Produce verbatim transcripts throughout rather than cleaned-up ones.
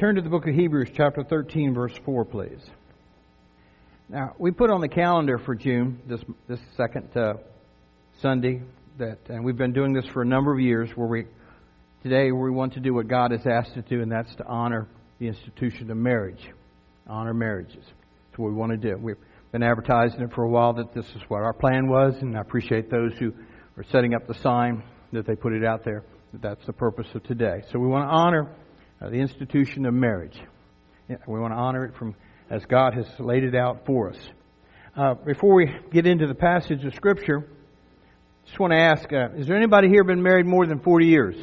Turn to the book of Hebrews, chapter thirteen, verse four, please. Now, we put on the calendar for June, this this second uh, Sunday, that, and we've been doing this for a number of years, where we today we want to do what God has asked us to do, and that's to honor the institution of marriage. Honor marriages. That's what we want to do. We've been advertising it for a while that this is what our plan was, and I appreciate those who are setting up the sign that they put it out there, that that's the purpose of today. So we want to honor uh, the institution of marriage. Yeah, we want to honor it from as God has laid it out for us. Uh, before we get into the passage of Scripture, just want to ask, uh, is there anybody here been married more than forty years?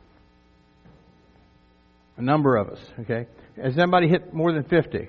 A number of us, okay. Has anybody hit more than fifty?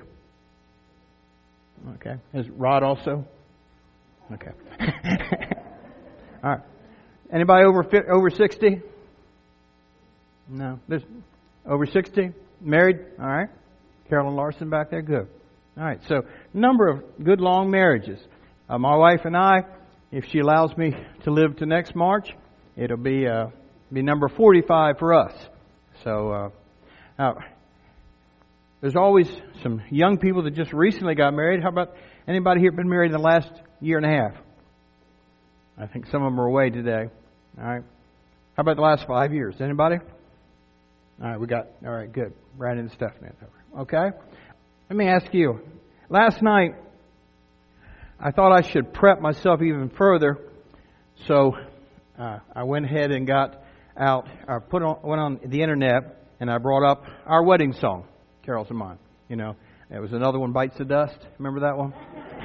Okay. Has Rod also? Okay. All right. Anybody over over sixty? No. There's over sixty? Married? All right. Carolyn Larson back there? Good. All right. So, number of good long marriages. Uh, my wife and I, if she allows me to live to next March, it'll be uh, be number forty-five for us. So, uh, now, there's always some young people that just recently got married. How about anybody here been married in the last year and a half? I think some of them are away today. All right. How about the last five years? Anybody? All right, we got, all right, good. Brandon and Stephanie. Okay. Let me ask you. Last night, I thought I should prep myself even further. So, uh, I went ahead and got out, I put on, went on the internet, and I brought up our wedding song. Carol's and mine. You know, it was another one, Bites the Dust. Remember that one?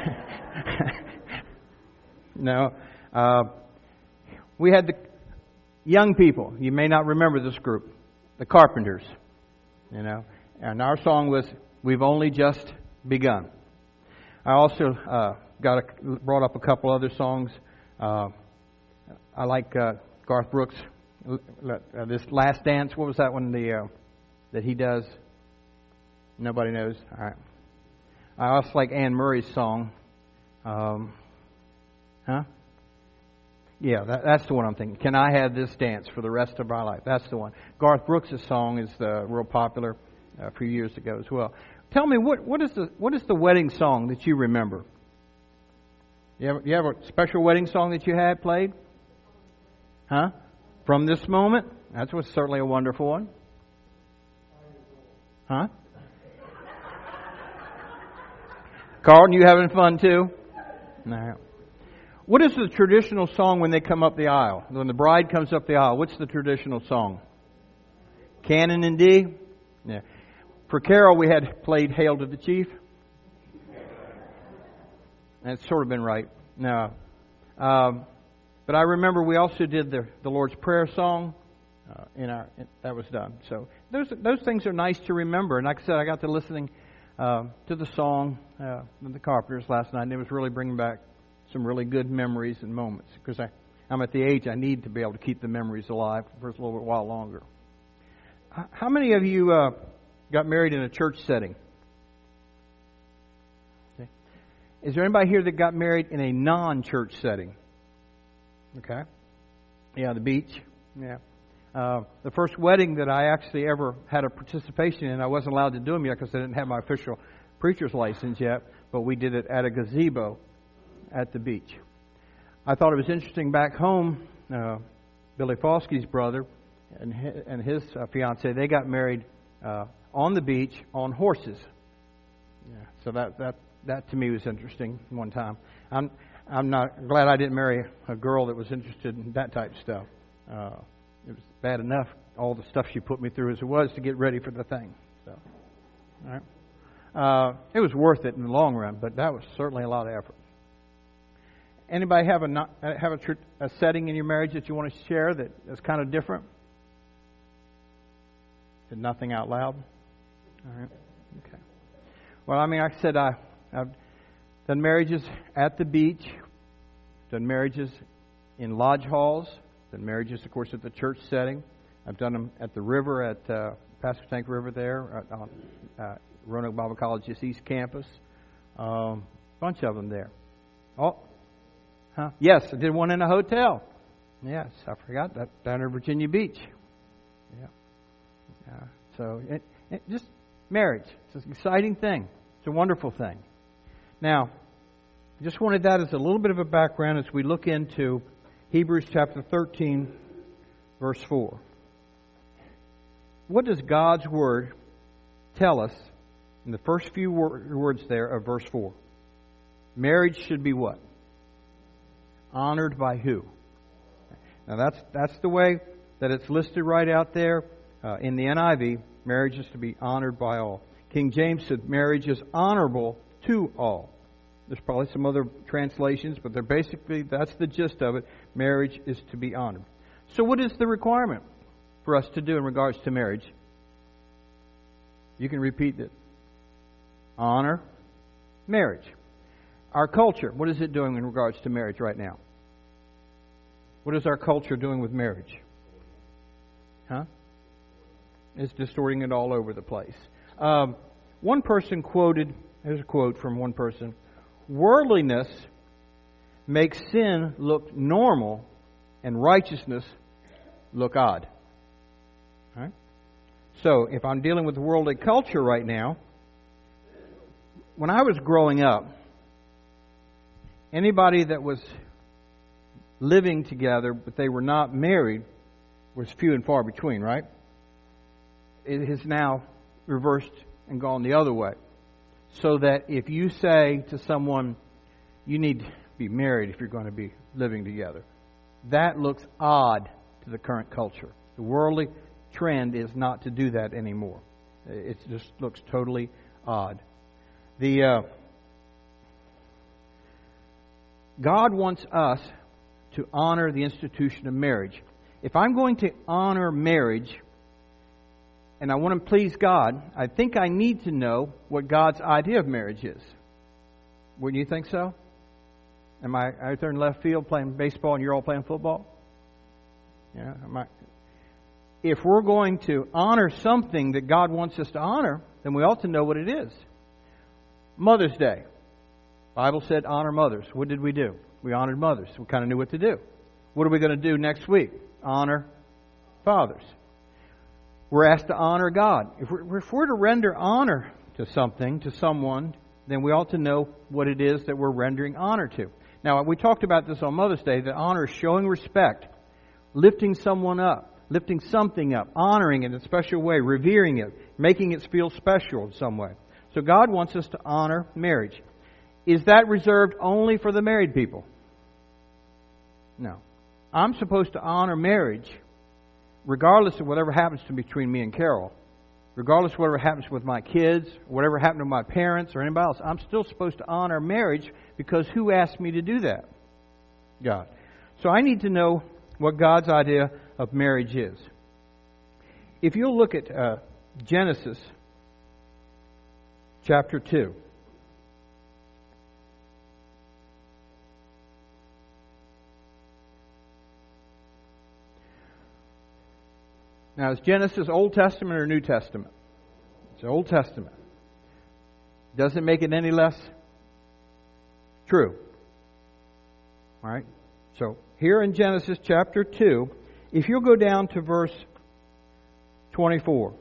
No. Uh, we had the young people. You may not remember this group. The Carpenters. You know. And our song was, We've Only Just Begun. I also uh, got a, brought up a couple other songs. Uh, I like uh, Garth Brooks. Uh, this Last Dance. What was that one the uh, that he does? Nobody knows. All right. I also like Anne Murray's song. Um, huh? Yeah, that, that's the one I'm thinking. Can I Have This Dance for the Rest of My Life? That's the one. Garth Brooks' song is uh, real popular uh, a few years ago as well. Tell me, what what is the what is the wedding song that you remember? You have, you have a special wedding song that you had played? Huh? From This Moment? That's was certainly a wonderful one. Huh? Carlton, you having fun too? No. What is the traditional song when they come up the aisle? When the bride comes up the aisle, what's the traditional song? Canon in D? Yeah. For Carol, we had played Hail to the Chief. That's sort of been right. No. Um, but I remember we also did the, the Lord's Prayer song. Uh, in our in, that was done. So those those things are nice to remember. And like I said, I got to listening uh, to the song uh, of the Carpenters last night, and it was really bringing back some really good memories and moments, because I I'm at the age I need to be able to keep the memories alive for a little bit while longer. How many of you uh, got married in a church setting? Okay. Is there anybody here that got married in a non-church setting? Okay. Yeah, the beach. Yeah. Uh, the first wedding that I actually ever had a participation in, I wasn't allowed to do them yet because I didn't have my official preacher's license yet, but we did it at a gazebo at the beach. I thought it was interesting back home, uh, Billy Foskey's brother and his, and his uh, fiancée, they got married uh, on the beach on horses. Yeah, so that, that, that to me was interesting one time. I'm, I'm not glad I didn't marry a girl that was interested in that type of stuff. Uh, It was bad enough, all the stuff she put me through as it was to get ready for the thing. So, all right. Uh, it was worth it in the long run, but that was certainly a lot of effort. Anybody have a not, have a, tr- a setting in your marriage that you want to share that is kind of different? Said nothing out loud. All right. Okay. Well, I mean, like I said, I, I've done marriages at the beach, done marriages in lodge halls. Done marriages, of course, at the church setting. I've done them at the river, at uh, Pastor Tank River there, on uh, Roanoke Bible College's East Campus. A um, bunch of them there. Oh, huh? Yes, I did one in a hotel. Yes, I forgot that, down in Virginia Beach. Yeah. Uh, so it, it just marriage. It's an exciting thing. It's a wonderful thing. Now, I just wanted that as a little bit of a background as we look into Hebrews chapter thirteen, verse four. What does God's Word tell us in the first few words there of verse four? Marriage should be what? Honored by who? Now that's that's the way that it's listed right out there uh, in the N I V. Marriage is to be honored by all. King James said marriage is honorable to all. There's probably some other translations, but they're basically, that's the gist of it. Marriage is to be honored. So what is the requirement for us to do in regards to marriage? You can repeat it. Honor marriage. Our culture, what is it doing in regards to marriage right now? What is our culture doing with marriage? Huh? It's distorting it all over the place. Um, one person quoted, here's a quote from one person, worldliness makes sin look normal and righteousness look odd. All right? So, if I'm dealing with worldly culture right now, when I was growing up, anybody that was living together but they were not married was few and far between, right? It has now reversed and gone the other way. So that if you say to someone, you need to be married if you're going to be living together, that looks odd to the current culture. The worldly trend is not to do that anymore. It just looks totally odd. The uh, God wants us to honor the institution of marriage. If I'm going to honor marriage and I want to please God, I think I need to know what God's idea of marriage is. Wouldn't you think so? Am I out there in left field playing baseball and you're all playing football? Yeah. Am I? If we're going to honor something that God wants us to honor, then we ought to know what it is. Mother's Day. The Bible said honor mothers. What did we do? We honored mothers. We kind of knew what to do. What are we going to do next week? Honor fathers. We're asked to honor God. If we're, if we're to render honor to something, to someone, then we ought to know what it is that we're rendering honor to. Now, we talked about this on Mother's Day, that honor is showing respect, lifting someone up, lifting something up, honoring it in a special way, revering it, making it feel special in some way. So God wants us to honor marriage. Is that reserved only for the married people? No. I'm supposed to honor marriage regardless of whatever happens to between me and Carol. Regardless of whatever happens with my kids, whatever happened to my parents or anybody else. I'm still supposed to honor marriage because who asked me to do that? God. So I need to know what God's idea of marriage is. If you'll look at uh, Genesis chapter two. Now, is Genesis Old Testament or New Testament? It's Old Testament. Doesn't make it any less true. All right? So, here in Genesis chapter two, if you'll go down to verse twenty-four.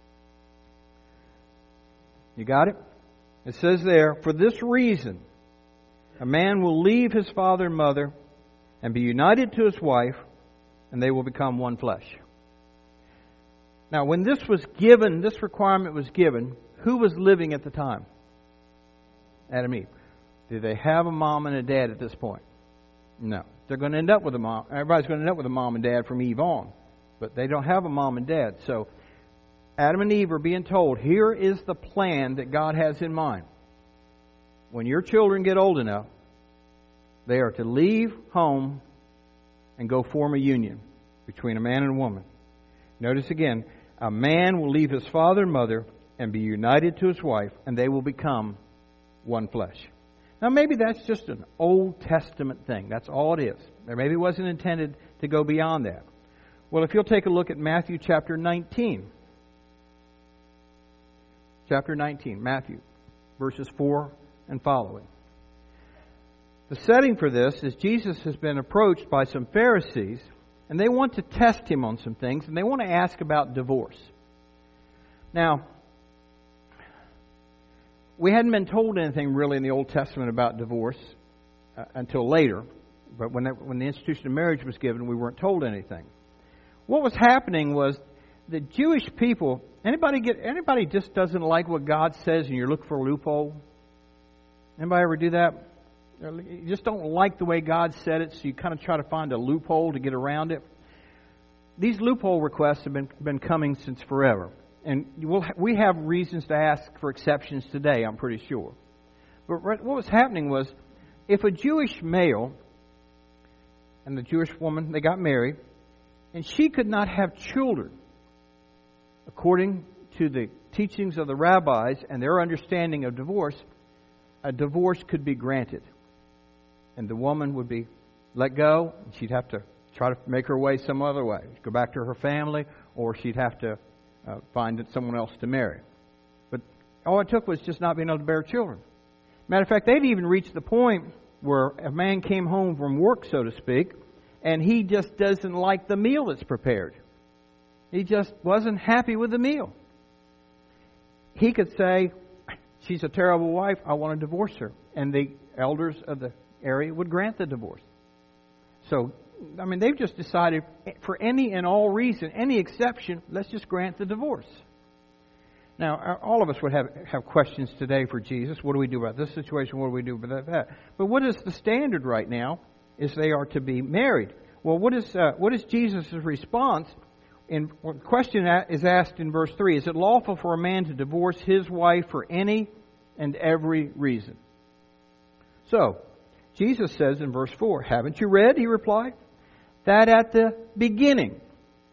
You got it? It says there, for this reason, a man will leave his father and mother and be united to his wife, and they will become one flesh. Now, when this was given, this requirement was given, who was living at the time? Adam and Eve. Did they have a mom and a dad at this point? No. They're going to end up with a mom. Everybody's going to end up with a mom and dad from Eve on. But they don't have a mom and dad. So, Adam and Eve are being told, here is the plan that God has in mind. When your children get old enough, they are to leave home and go form a union between a man and a woman. Notice again, a man will leave his father and mother and be united to his wife, and they will become one flesh. Now, maybe that's just an Old Testament thing. That's all it is. Or maybe it wasn't intended to go beyond that. Well, if you'll take a look at Matthew chapter nineteen. Chapter nineteen, Matthew, verses four and following. The setting for this is Jesus has been approached by some Pharisees, and they want to test him on some things, and they want to ask about divorce. Now, we hadn't been told anything really in the Old Testament about divorce uh, until later. But when, that, when the institution of marriage was given, we weren't told anything. What was happening was the Jewish people, anybody get anybody just doesn't like what God says and you're looking for a loophole? Anybody ever do that? You just don't like the way God said it, so you kind of try to find a loophole to get around it. These loophole requests have been been coming since forever. And we'll, we have reasons to ask for exceptions today, I'm pretty sure. But what was happening was, if a Jewish male and the Jewish woman, they got married, and she could not have children, according to the teachings of the rabbis and their understanding of divorce, a divorce could be granted. And the woman would be let go, and she'd have to try to make her way some other way, go back to her family, or she'd have to uh, find someone else to marry. But all it took was just not being able to bear children. Matter of fact, they'd even reached the point where a man came home from work, so to speak, and he just doesn't like the meal that's prepared. He just wasn't happy with the meal. He could say, she's a terrible wife, I want to divorce her. And the elders of the area would grant the divorce. So, I mean, they've just decided for any and all reason, any exception, let's just grant the divorce. Now, all of us would have, have questions today for Jesus. What do we do about this situation? What do we do about that? But what is the standard right now is they are to be married. Well, what is uh, what is Jesus' response? In, the question is asked in verse three. Is it lawful for a man to divorce his wife for any and every reason? So, Jesus says in verse four, haven't you read, he replied, that at the beginning,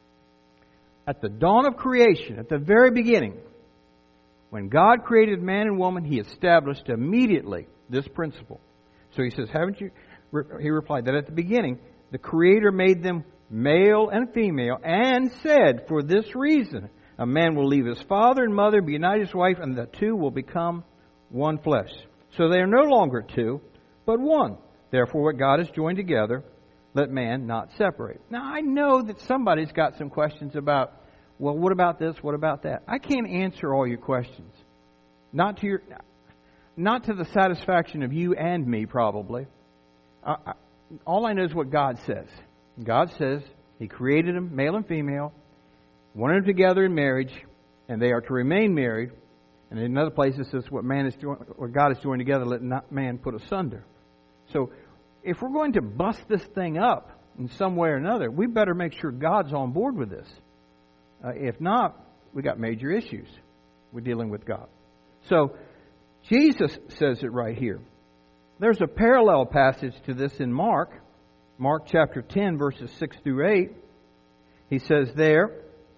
at the dawn of creation, at the very beginning, when God created man and woman, He established immediately this principle. So He says, haven't you, he replied, that at the beginning, the Creator made them male and female, and said, for this reason, a man will leave his father and mother, be united to his wife, and the two will become one flesh. So they are no longer two, but one. Therefore, what God has joined together, let man not separate. Now, I know that somebody's got some questions about, well, what about this? What about that? I can't answer all your questions. Not to your, not to the satisfaction of you and me, probably. I, I, all I know is what God says. God says He created them, male and female, wanted them together in marriage, and they are to remain married. And in another place it says, what man is joined, what God has joined together, let not man put asunder. So, if we're going to bust this thing up in some way or another, we better make sure God's on board with this. Uh, if not, we got major issues with dealing with God. So, Jesus says it right here. There's a parallel passage to this in Mark. Mark chapter ten, verses six through eight. He says there,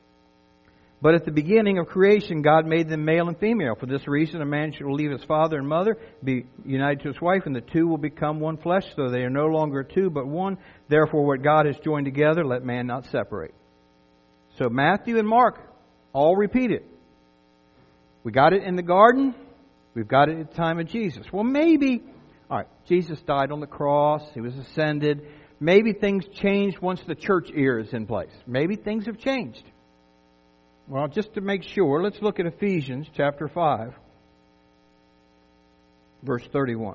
but at the beginning of creation, God made them male and female. For this reason, a man shall leave his father and mother, be united to his wife, and the two will become one flesh. So they are no longer two, but one. Therefore, what God has joined together, let man not separate. So Matthew and Mark all repeat it. We got it in the garden. We've got it at the time of Jesus. Well, maybe, all right, Jesus died on the cross. He was ascended. Maybe things changed once the church era is in place. Maybe things have changed. Well, just to make sure, let's look at Ephesians chapter five, verse thirty-one.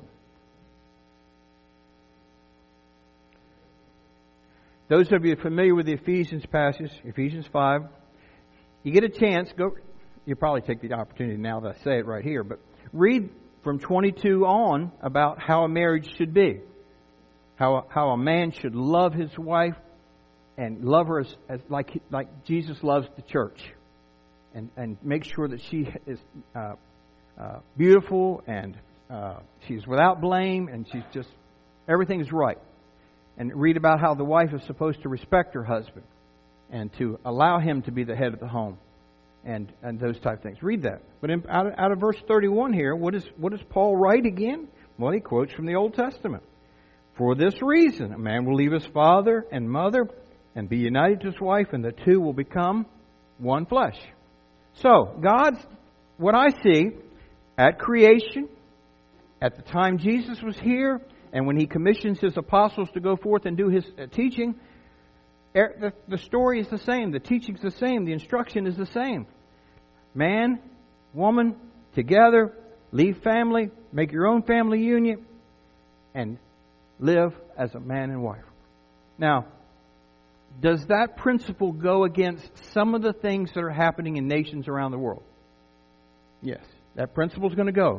Those of you familiar with the Ephesians passage, Ephesians five, you get a chance, go. You'll probably take the opportunity now that I say it right here, but read from twenty-two on about how a marriage should be. How, how a man should love his wife and love her as, as like, like Jesus loves the church. And, and make sure that she is uh, uh, beautiful and uh, she's without blame and she's just, everything is right. And read about how the wife is supposed to respect her husband and to allow him to be the head of the home and, and those type of things. Read that. But in, out, of, out of verse thirty-one here, what, is, what does Paul write again? Well, he quotes from the Old Testament. For this reason, a man will leave his father and mother and be united to his wife, and the two will become one flesh. So, God's, what I see, at creation, at the time Jesus was here, and when He commissions His apostles to go forth and do His teaching, the, the story is the same, the teaching is the same, the instruction is the same. Man, woman, together, leave family, make your own family union, and live as a man and wife. Now, does that principle go against some of the things that are happening in nations around the world? Yes, that principle is going to go.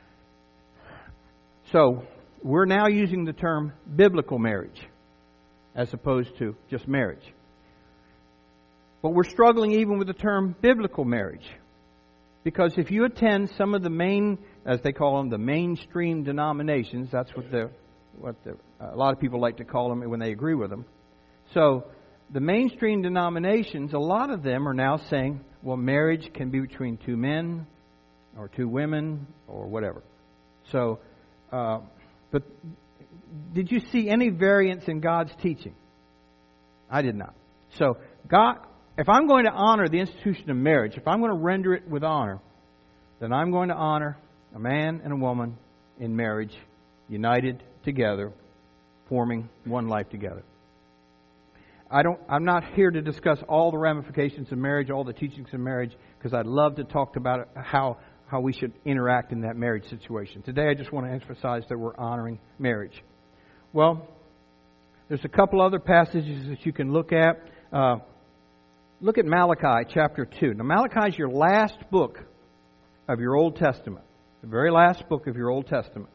So, we're now using the term biblical marriage as opposed to just marriage. But we're struggling even with the term biblical marriage. Because if you attend some of the main, as they call them, the mainstream denominations, that's what the what the, a lot of people like to call them when they agree with them. So, the mainstream denominations, a lot of them are now saying, well, marriage can be between two men or two women or whatever. So, uh, but did you see any variance in God's teaching? I did not. So, God, if I'm going to honor the institution of marriage, if I'm going to render it with honor, then I'm going to honor a man and a woman in marriage, united together, forming one life together. I don't, I'm not here to discuss all the ramifications of marriage, all the teachings of marriage, because I'd love to talk about it, how, how we should interact in that marriage situation. Today I just want to emphasize that we're honoring marriage. Well, there's a couple other passages that you can look at. Uh, look at Malachi chapter two. Now Malachi is your last book of your Old Testament. The very last book of your Old Testament.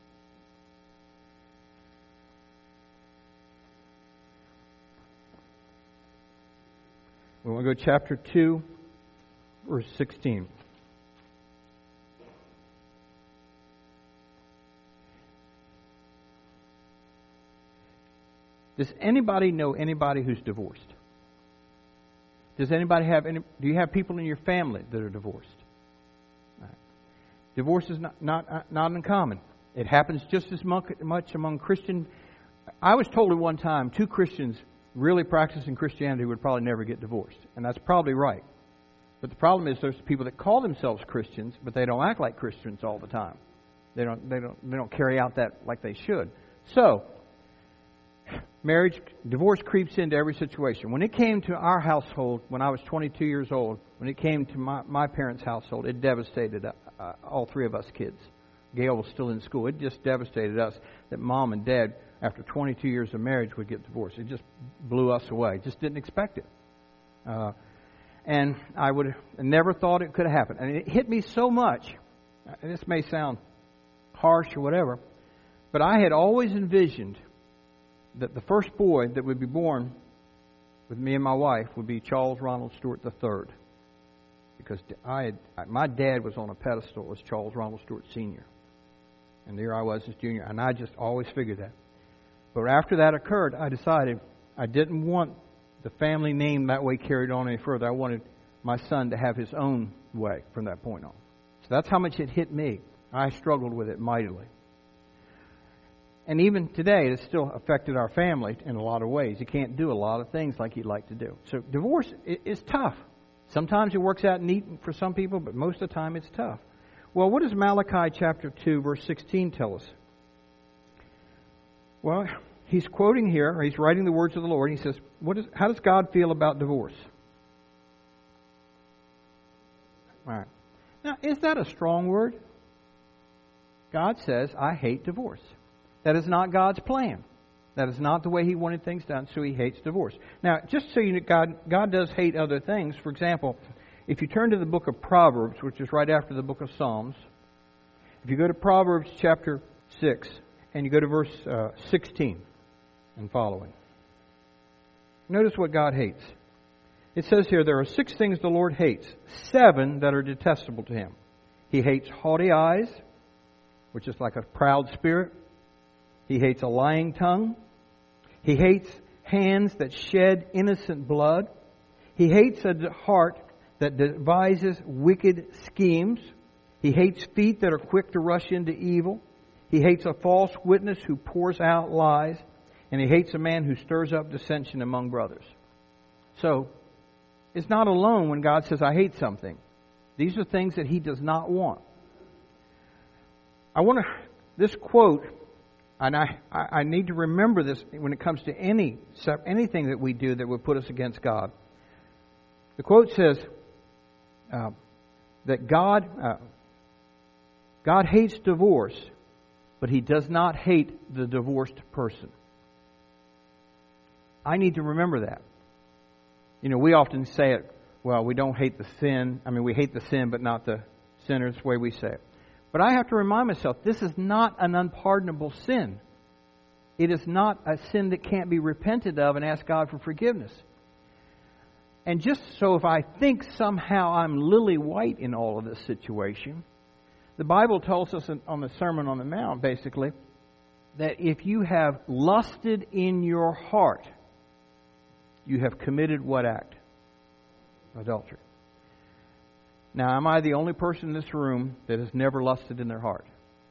We want to go chapter two, verse sixteen. Does anybody know anybody who's divorced? Does anybody have any? Do you have people in your family that are divorced? Right. Divorce is not not not uncommon. It happens just as much among Christian. I was told at one time two Christians really practicing Christianity would probably never get divorced. And that's probably right. But the problem is there's people that call themselves Christians, but they don't act like Christians all the time. They don't they don't they don't carry out that like they should. So marriage, divorce creeps into every situation. When it came to our household, when I was twenty-two years old, when it came to my, my parents' household, it devastated uh, all three of us kids. Gail was still in school. It just devastated us that mom and dad, after twenty-two years of marriage, would get divorced. It just blew us away. Just didn't expect it. Uh, and I would have never thought it could have happened. And it hit me so much, and this may sound harsh or whatever, but I had always envisioned that the first boy that would be born with me and my wife would be Charles Ronald Stewart the third. Because I had, my dad was on a pedestal as Charles Ronald Stewart Senior And there I was as junior. And I just always figured that. But after that occurred, I decided I didn't want the family name that way carried on any further. I wanted my son to have his own way from that point on. So that's how much it hit me. I struggled with it mightily. And even today, it's still affected our family in a lot of ways. You can't do a lot of things like you'd like to do. So divorce is tough. Sometimes it works out neat for some people, but most of the time it's tough. Well, what does Malachi chapter two, verse sixteen tell us? Well, he's quoting here, or he's writing the words of the Lord. And he says, "What is? How does God feel about divorce?" All right. Now, is that a strong word? God says, "I hate divorce." That is not God's plan. That is not the way He wanted things done, so He hates divorce. Now, just so you know, God, God does hate other things. For example, if you turn to the book of Proverbs, which is right after the book of Psalms, if you go to Proverbs chapter six, and you go to verse uh, sixteen and following, notice what God hates. It says here, there are six things the Lord hates, seven that are detestable to Him. He hates haughty eyes, which is like a proud spirit. He hates a lying tongue. He hates hands that shed innocent blood. He hates a heart that devises wicked schemes. He hates feet that are quick to rush into evil. He hates a false witness who pours out lies. And he hates a man who stirs up dissension among brothers. So, it's not alone when God says, I hate something. These are things that He does not want. I want to, this quote, and I, I need to remember this when it comes to any anything that we do that would put us against God. The quote says uh, that God uh, God hates divorce, but He does not hate the divorced person. I need to remember that. You know, we often say it, well, we don't hate the sin. I mean, we hate the sin, but not the sinner. It's the way we say it. But I have to remind myself, this is not an unpardonable sin. It is not a sin that can't be repented of and ask God for forgiveness. And just so if I think somehow I'm lily white in all of this situation, the Bible tells us on the Sermon on the Mount, basically, that if you have lusted in your heart, you have committed what act? Adultery. Now, am I the only person in this room that has never lusted in their heart?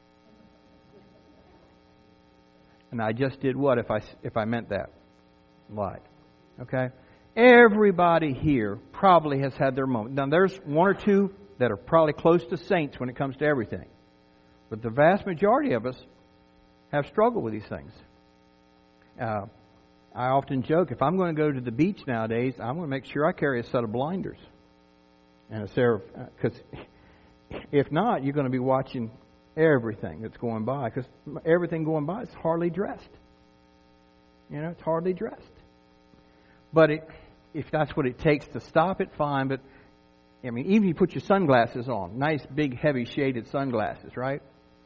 And I just did what if I, if I meant that? Lied. Okay? Everybody here probably has had their moment. Now, there's one or two that are probably close to saints when it comes to everything. But the vast majority of us have struggled with these things. Uh, I often joke, if I'm going to go to the beach nowadays, I'm going to make sure I carry a set of blinders. And a set of, because if not, you're going to be watching everything that's going by. Because everything going by is hardly dressed. You know, it's hardly dressed. But it, if that's what it takes to stop it, fine. But, I mean, even if you put your sunglasses on, nice, big, heavy, shaded sunglasses, right?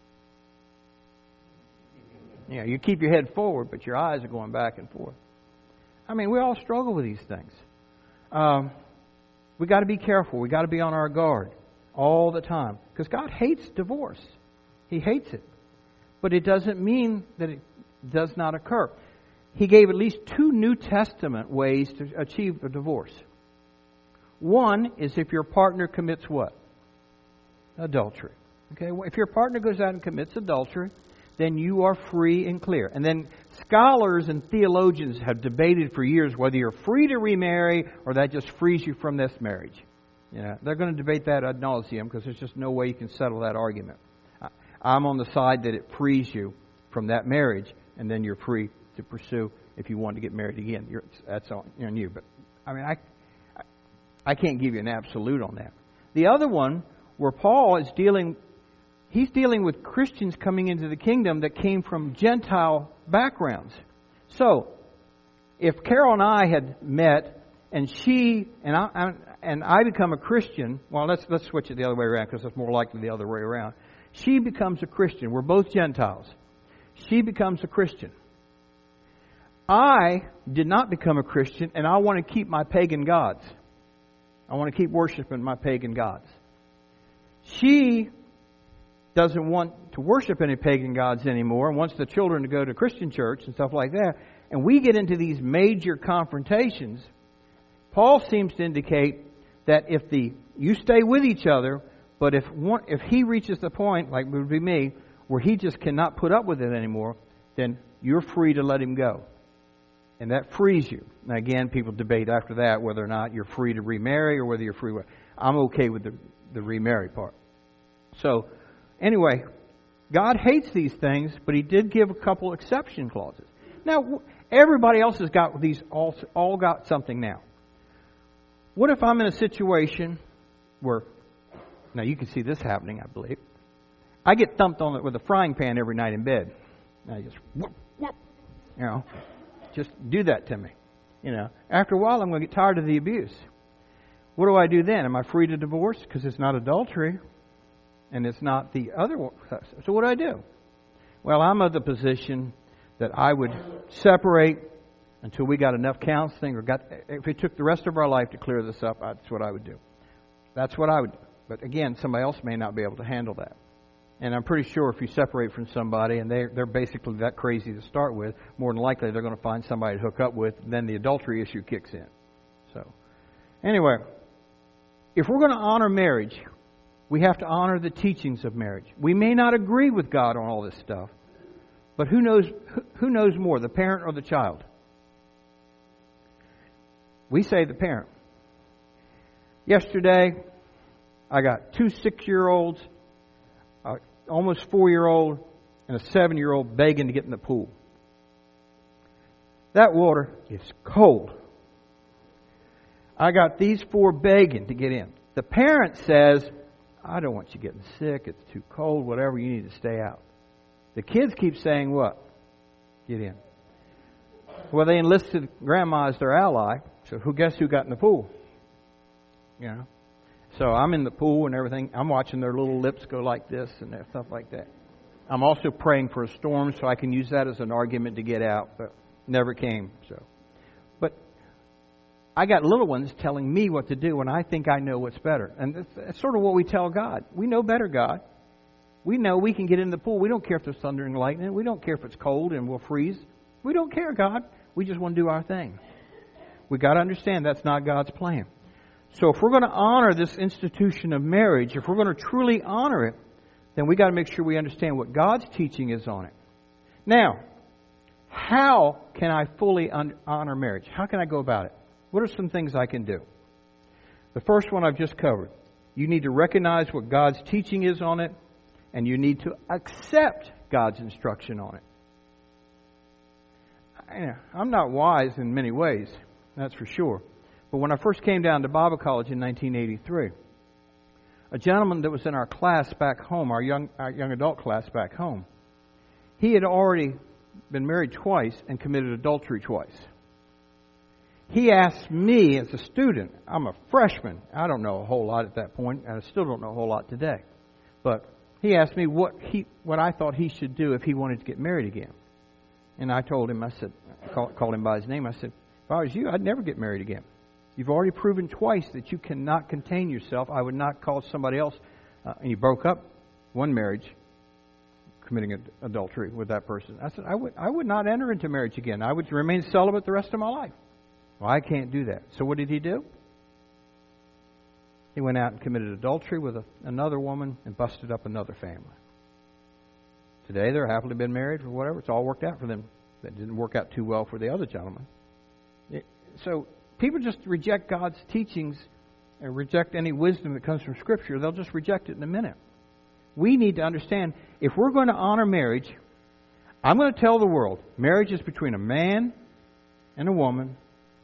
You know, you keep your head forward, but your eyes are going back and forth. I mean, we all struggle with these things. Um, we got to be careful. We got to be on our guard all the time. Because God hates divorce. He hates it. But it doesn't mean that it does not occur. He gave at least two New Testament ways to achieve a divorce. One is if your partner commits what? Adultery. Okay, if your partner goes out and commits adultery, then you are free and clear. And then scholars and theologians have debated for years whether you're free to remarry or that just frees you from this marriage. You know, they're going to debate that ad nauseum because there's just no way you can settle that argument. I'm on the side that it frees you from that marriage, and then you're free to pursue if you want to get married again. You're, that's on you. But I mean, I I can't give you an absolute on that. The other one, where Paul is dealing, he's dealing with Christians coming into the kingdom that came from Gentile backgrounds. So, if Carol and I had met, and she and I and I become a Christian, well, let's let's switch it the other way around because it's more likely the other way around. She becomes a Christian. We're both Gentiles. She becomes a Christian. I did not become a Christian, and I want to keep my pagan gods. I want to keep worshiping my pagan gods. She doesn't want to worship any pagan gods anymore and wants the children to go to Christian church and stuff like that. And we get into these major confrontations. Paul seems to indicate that if the you stay with each other, but if one, if he reaches the point, like it would be me, where he just cannot put up with it anymore, then you're free to let him go. And that frees you. Now again, people debate after that whether or not you're free to remarry or whether you're free. I'm okay with the, the remarry part. So, anyway, God hates these things, but He did give a couple exception clauses. Now, everybody else has got these, all, all got something now. What if I'm in a situation where, now you can see this happening, I believe. I get thumped on it with a frying pan every night in bed. And I just, whoop, whoop, you know, just do that to me. You know, after a while I'm going to get tired of the abuse. What do I do then? Am I free to divorce? Because it's not adultery. And it's not the other one. So what do I do? Well, I'm of the position that I would separate until we got enough counseling or got, if it took the rest of our life to clear this up, that's what I would do. That's what I would do. But again, somebody else may not be able to handle that. And I'm pretty sure if you separate from somebody and they're, they're basically that crazy to start with, more than likely they're going to find somebody to hook up with, and then the adultery issue kicks in. So, anyway, if we're going to honor marriage, we have to honor the teachings of marriage. We may not agree with God on all this stuff, but who knows, who knows more, the parent or the child? We say the parent. Yesterday, I got two six-year-olds, a almost four-year-old, and a seven-year-old begging to get in the pool. That water is cold. I got these four begging to get in. The parent says, I don't want you getting sick. It's too cold. Whatever. You need to stay out. The kids keep saying what? Get in. Well, they enlisted Grandma as their ally. So who guess who got in the pool? You know. So I'm in the pool and everything. I'm watching their little lips go like this and stuff like that. I'm also praying for a storm so I can use that as an argument to get out, but never came. So, but I got little ones telling me what to do when I think I know what's better. And that's, that's sort of what we tell God. We know better, God. We know we can get in the pool. We don't care if there's thunder and lightning. We don't care if it's cold and we'll freeze. We don't care, God. We just want to do our thing. We got to understand that's not God's plan. So if we're going to honor this institution of marriage, if we're going to truly honor it, then we got to make sure we understand what God's teaching is on it. Now, how can I fully honor marriage? How can I go about it? What are some things I can do? The first one I've just covered. You need to recognize what God's teaching is on it, and you need to accept God's instruction on it. I'm not wise in many ways, that's for sure. But when I first came down to Bible college in nineteen eighty-three, a gentleman that was in our class back home, our young, our young adult class back home, he had already been married twice and committed adultery twice. He asked me as a student, I'm a freshman, I don't know a whole lot at that point, and I still don't know a whole lot today. But he asked me what he, what I thought he should do if he wanted to get married again. And I told him, I said, I call, called him by his name, I said, if I was you, I'd never get married again. You've already proven twice that you cannot contain yourself. I would not call somebody else. Uh, and you broke up one marriage, committing ad- adultery with that person. I said, I would, I would not enter into marriage again. I would remain celibate the rest of my life. Well, I can't do that. So what did he do? He went out and committed adultery with a, another woman and busted up another family. Today they're happily been married or whatever. It's all worked out for them. That didn't work out too well for the other gentleman. It, so people just reject God's teachings and reject any wisdom that comes from Scripture. They'll just reject it in a minute. We need to understand, if we're going to honor marriage, I'm going to tell the world, marriage is between a man and a woman.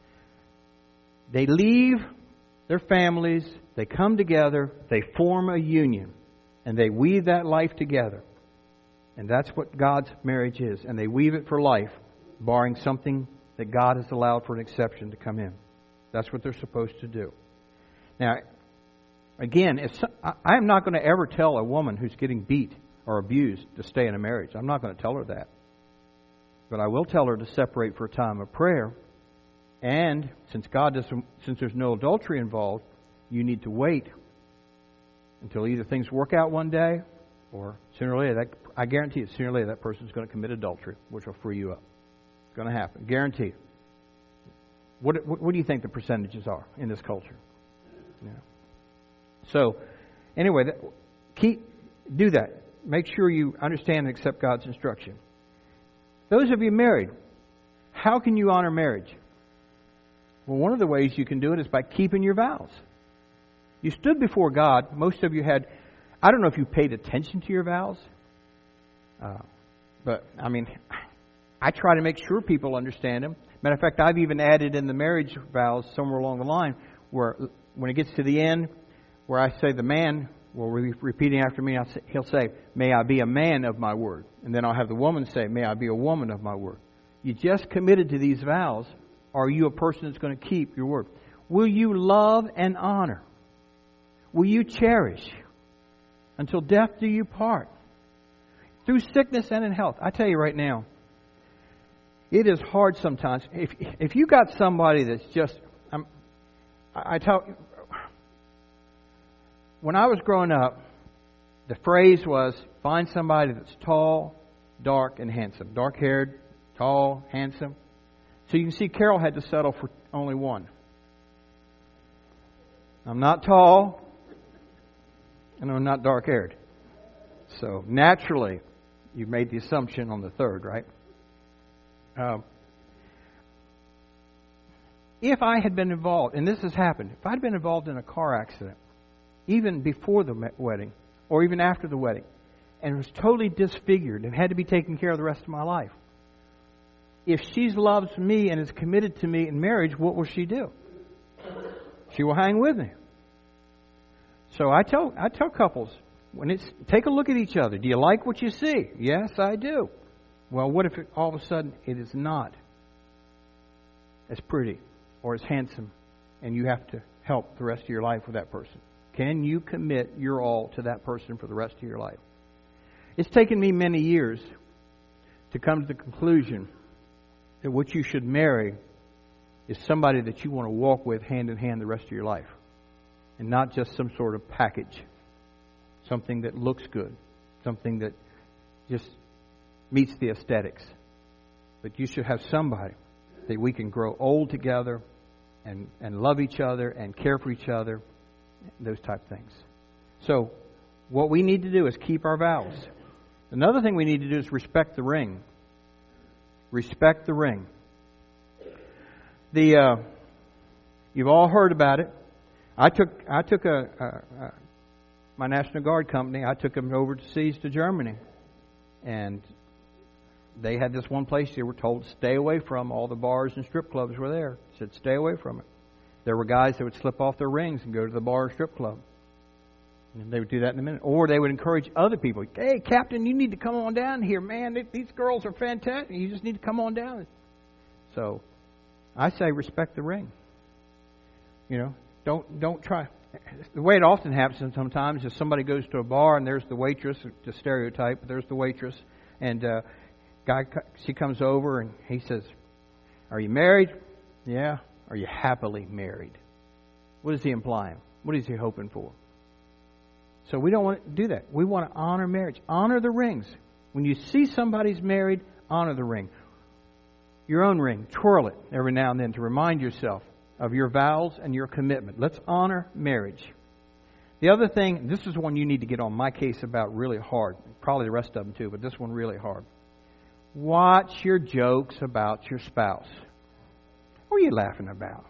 They leave their families, they come together, they form a union, and they weave that life together. And that's what God's marriage is. And they weave it for life, barring something that God has allowed for an exception to come in. That's what they're supposed to do. Now, again, if so, I am not going to ever tell a woman who's getting beat or abused to stay in a marriage. I'm not going to tell her that. But I will tell her to separate for a time of prayer. And since God doesn't, since there's no adultery involved, you need to wait until either things work out one day, or sooner or later, that, I guarantee it, sooner or later that person's going to commit adultery, which will free you up. It's going to happen. Guaranteed. What, what, what do you think the percentages are in this culture? Yeah. So, anyway, that, keep do that. Make sure you understand and accept God's instruction. Those of you married, how can you honor marriage? Well, one of the ways you can do it is by keeping your vows. You stood before God. Most of you had, I don't know if you paid attention to your vows, uh, but I mean, I try to make sure people understand them. Matter of fact, I've even added in the marriage vows somewhere along the line where when it gets to the end, where I say the man will be repeating after me, I'll say, he'll say, may I be a man of my word. And then I'll have the woman say, may I be a woman of my word. You just committed to these vows. Are you a person that's going to keep your word? Will you love and honor? Will you cherish? Until death do you part. Through sickness and in health. I tell you right now, it is hard sometimes. If if you got somebody that's just, um, I, I tell, when I was growing up, the phrase was, find somebody that's tall, dark, and handsome. Dark-haired, tall, handsome. So you can see Carol had to settle for only one. I'm not tall, and I'm not dark-haired. So naturally, you've made the assumption on the third, right? Um, if I had been involved, and this has happened, if I'd been involved in a car accident, even before the wedding, or even after the wedding, and was totally disfigured and had to be taken care of the rest of my life, if she loves me and is committed to me in marriage, what will she do? She will hang with me. So I tell I tell couples, when it's take a look at each other. Do you like what you see? Yes, I do. Well, what if it, all of a sudden it is not as pretty or as handsome, and you have to help the rest of your life with that person? Can you commit your all to that person for the rest of your life? It's taken me many years to come to the conclusion that what you should marry is somebody that you want to walk with hand in hand the rest of your life, and not just some sort of package, something that looks good, something that just meets the aesthetics. But you should have somebody that we can grow old together and, and love each other and care for each other, those type of things. So what we need to do is keep our vows. Another thing we need to do is respect the ring. Respect the ring. The uh, you've all heard about it. I took I took a, a, a my National Guard company. I took them overseas to Germany, and they had this one place they were told to stay away from. All the bars and strip clubs were there. It said stay away from it. There were guys that would slip off their rings and go to the bar or strip club. And they would do that in a minute. Or they would encourage other people. Hey, Captain, you need to come on down here, man. These girls are fantastic. You just need to come on down. So I say respect the ring. You know, don't don't try. The way it often happens sometimes is somebody goes to a bar and there's the waitress, to stereotype, but there's the waitress. And uh, guy, she comes over and he says, are you married? Yeah. Are you happily married? What is he implying? What is he hoping for? So we don't want to do that. We want to honor marriage. Honor the rings. When you see somebody's married, honor the ring. Your own ring, twirl it every now and then to remind yourself of your vows and your commitment. Let's honor marriage. The other thing, this is one you need to get on my case about really hard. Probably the rest of them too, but this one really hard. Watch your jokes about your spouse. What are you laughing about?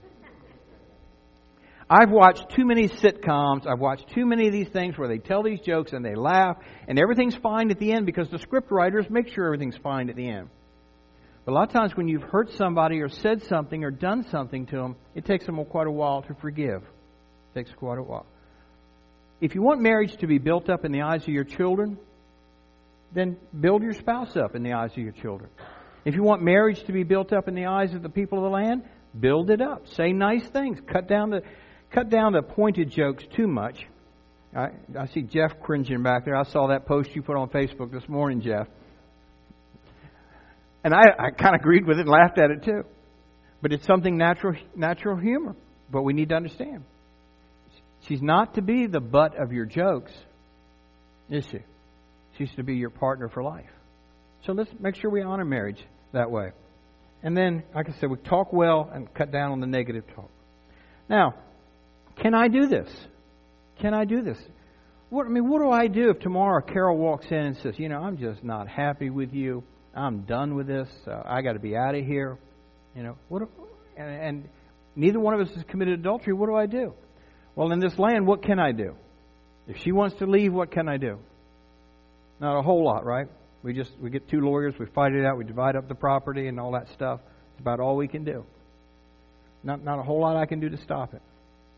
I've watched too many sitcoms. I've watched too many of these things where they tell these jokes and they laugh and everything's fine at the end because the script writers make sure everything's fine at the end. But a lot of times when you've hurt somebody or said something or done something to them, it takes them quite a while to forgive. It takes quite a while. If you want marriage to be built up in the eyes of your children, then build your spouse up in the eyes of your children. If you want marriage to be built up in the eyes of the people of the land, build it up. Say nice things. Cut down the cut down the pointed jokes too much. I, I see Jeff cringing back there. I saw that post you put on Facebook this morning, Jeff. And I, I kind of agreed with it and laughed at it too. But it's something natural natural humor. But we need to understand. She's not to be the butt of your jokes, is she? She's to be your partner for life. So let's make sure we honor marriage that way. And then, like I said, we talk well and cut down on the negative talk. Now, can I do this? Can I do this? What I mean, what do I do if tomorrow Carol walks in and says, you know, I'm just not happy with you. I'm done with this. Uh, I got to be out of here. You know, what? If, and, and neither one of us has committed adultery. What do I do? Well, in this land, what can I do? If she wants to leave, what can I do? Not a whole lot, right? We just we get two lawyers, we fight it out, we divide up the property and all that stuff. It's about all we can do. Not not a whole lot I can do to stop it.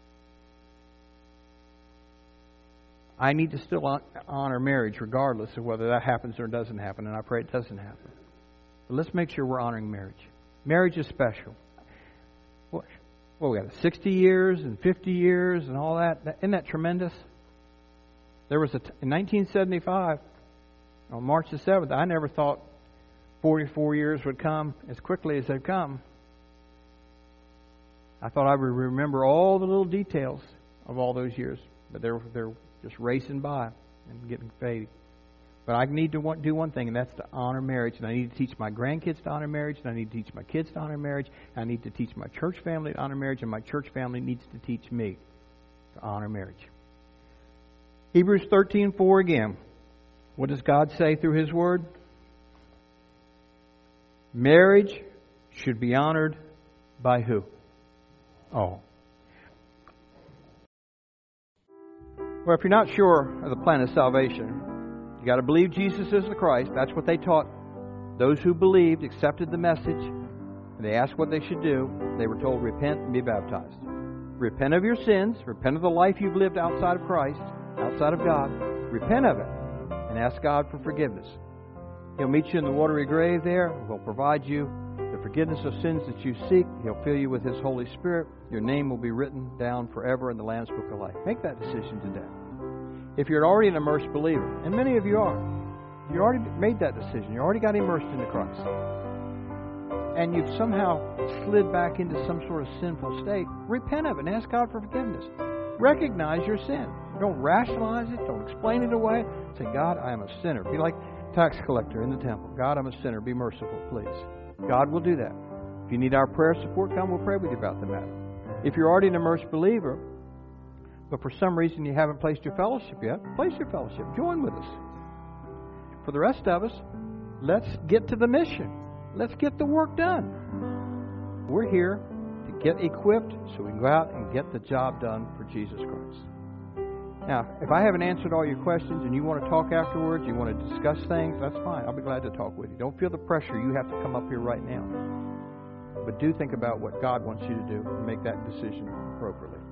I need to still honor marriage regardless of whether that happens or doesn't happen, and I pray it doesn't happen. But let's make sure we're honoring marriage. Marriage is special. What, what we got, sixty years and fifty years and all that? Isn't that tremendous? There was a t- in nineteen seventy-five, on March the seventh, I never thought forty-four years would come as quickly as they've come. I thought I would remember all the little details of all those years, but they're they're just racing by and getting fading. But I need to want, do one thing, and that's to honor marriage. And I need to teach my grandkids to honor marriage, and I need to teach my kids to honor marriage. And I need to teach my church family to honor marriage, and my church family needs to teach me to honor marriage. Hebrews thirteen four again. What does God say through His Word? Marriage should be honored by who? All. Well, if you're not sure of the plan of salvation, you got to believe Jesus is the Christ. That's what they taught. Those who believed, accepted the message, and they asked what they should do. They were told, repent and be baptized. repent of your sins, repent of the life you've lived outside of Christ, outside of God. Repent of it and ask God for forgiveness. He'll meet you in the watery grave there. He'll provide you the forgiveness of sins that you seek. He'll fill you with His Holy Spirit. Your name will be written down forever in the Lamb's Book of Life. Make that decision today. If you're already an immersed believer, and many of you are, you already made that decision. You already got immersed into Christ. And you've somehow slid back into some sort of sinful state, repent of it and ask God for forgiveness. Recognize your sin. Don't rationalize it. Don't explain it away. Say, God, I am a sinner. Be like tax collector in the temple. God, I'm a sinner. Be merciful, please. God will do that. If you need our prayer support, come. We'll pray with you about the matter. If you're already an immersed believer, but for some reason you haven't placed your fellowship yet, place your fellowship. Join with us. For the rest of us, let's get to the mission. Let's get the work done. We're here to get equipped so we can go out and get the job done for Jesus Christ. Now, if I haven't answered all your questions and you want to talk afterwards, you want to discuss things, that's fine. I'll be glad to talk with you. Don't feel the pressure you have to come up here right now. But do think about what God wants you to do and make that decision appropriately.